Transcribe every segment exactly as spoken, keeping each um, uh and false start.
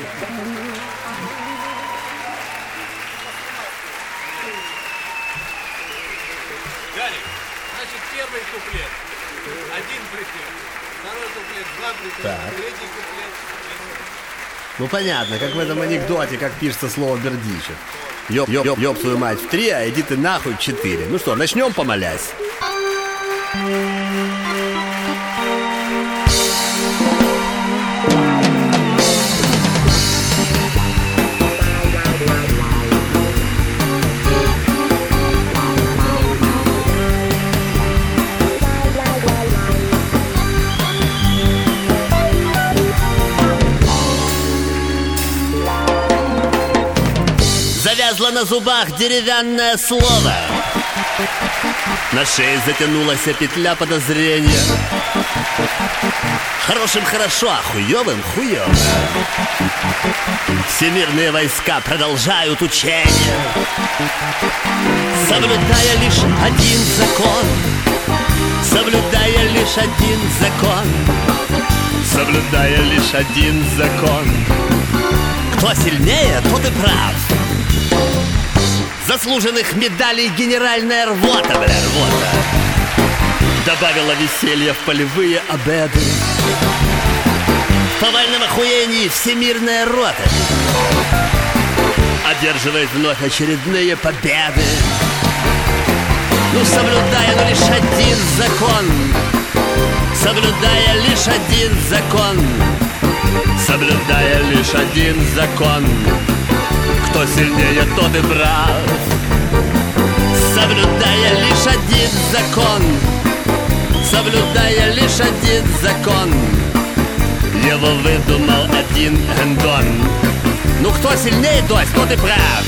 Гарик, значит, первый куплет. Один припев. Второй куплет, два припева. Так. Третий куплет. Ну понятно, как в этом анекдоте, как пишется слово Бердичев. Ёб, ёб, ёб, ёб свою мать в три, а иди ты нахуй в четыре. Ну что, начнем помолясь? Завязло на зубах деревянное слово. На шее затянулась петля подозрения. Хорошим хорошо, а хуёвым хуёво. Всемирные войска продолжают учения, соблюдая лишь один закон. Соблюдая лишь один закон. Соблюдая лишь один закон. Кто сильнее, тот и прав. Заслуженных медалей генеральная рвота, бля, рвота. Добавила веселья в полевые обеды. В повальном охуении всемирная рота одерживает вновь очередные победы. Ну, соблюдая, ну, лишь один закон. Соблюдая лишь один закон. Соблюдая лишь один закон. Кто сильнее, тот и прав. Соблюдая лишь один закон. Соблюдая лишь один закон. Его выдумал один Эндон. Ну кто сильнее, Дось, тот и прав.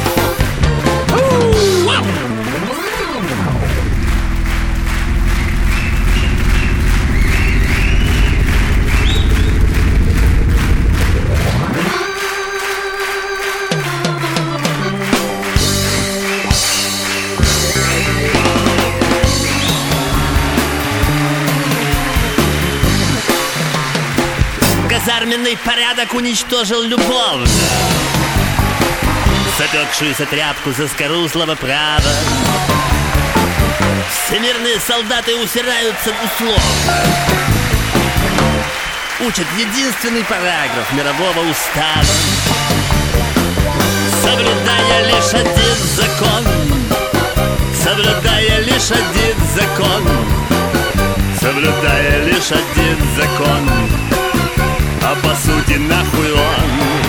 Казарменный порядок уничтожил любовно запекшуюся тряпку заскорузлого права. Всемирные солдаты усираются условно, учат единственный параграф мирового устава. Соблюдая лишь один закон. Соблюдая лишь один закон. Соблюдая лишь один закон. А по сути нахуй он.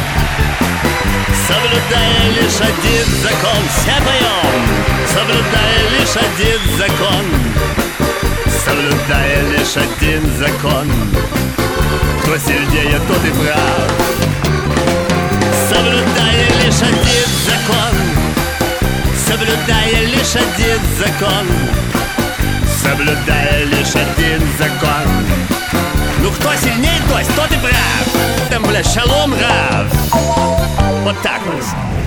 Соблюдая лишь один закон. Все поем. Соблюдая лишь один закон. Соблюдая лишь один закон. Кто сильнее, тот и прав. Соблюдая лишь один закон. Соблюдая лишь один закон. Соблюдая лишь один закон. Ну кто сильнее, то есть тот и прав. Там, бля, шалом рав. Вот так вот.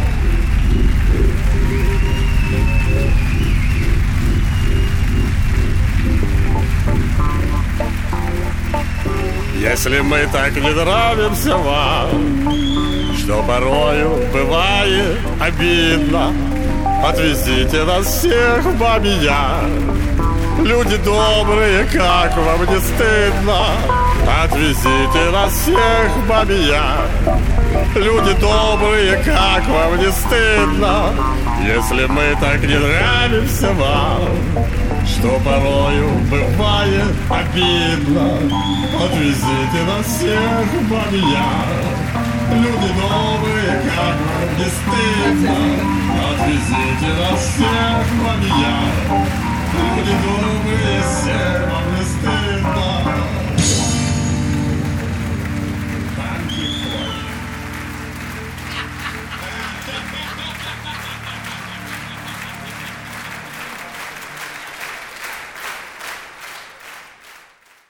Если мы так не нравимся вам, что порою бывает обидно, отвезите нас всех в Бабий Яр. Люди добрые, как вам не стыдно, отвезите нас всех в Бабий Яр. Люди добрые, как вам не стыдно, если мы так не нравимся вам, что порою бывает обидно, отвезите нас всех в Бабий Яр. Люди добрые, как вам не стыдно, отвезите нас всех в Бабий Яр. Люди добрые, всем вам не стыдно,